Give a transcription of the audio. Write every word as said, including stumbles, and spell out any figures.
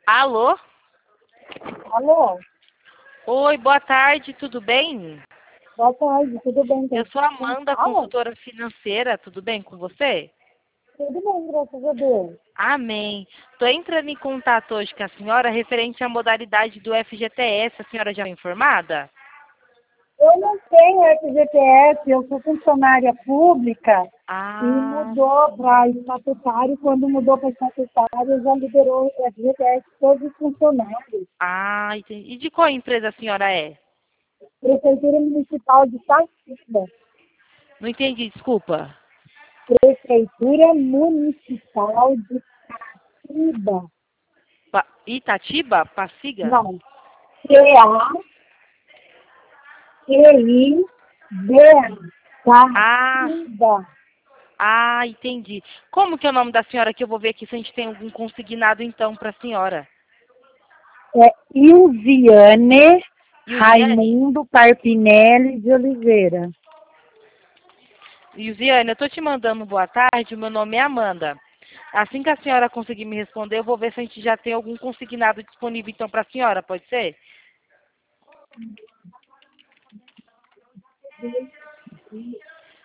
Alô? Alô? Oi, boa tarde, tudo bem? Boa tarde, tudo bem? Eu sou a Quem Amanda, fala? consultora financeira, tudo bem com você? Tudo bem, graças a Deus. Amém. Estou entrando em contato hoje com a senhora referente à modalidade do F G T S. A senhora já é informada? Eu não tenho F G T S, eu sou funcionária pública e Ah, mudou para estatutário. Quando mudou para estatutário, já liberou o F G T S todos os funcionários. ah, entendi. E de qual empresa a senhora é? Prefeitura Municipal de Itatiba. Não entendi, desculpa. Prefeitura Municipal de Itatiba. Pa Itatiba? Passiga? Não, T-A-T-I-B-A. Ah, Itatiba. ah, entendi. Como que é o nome da senhora que eu vou ver aqui se a gente tem algum consignado então para a senhora? É Ilziane Ilziane? Raimundo Carpinelli de Oliveira. Ilziane, eu estou te mandando boa tarde, o meu nome é Amanda. Assim que a senhora conseguir me responder, eu vou ver se a gente já tem algum consignado disponível então para a senhora, pode ser?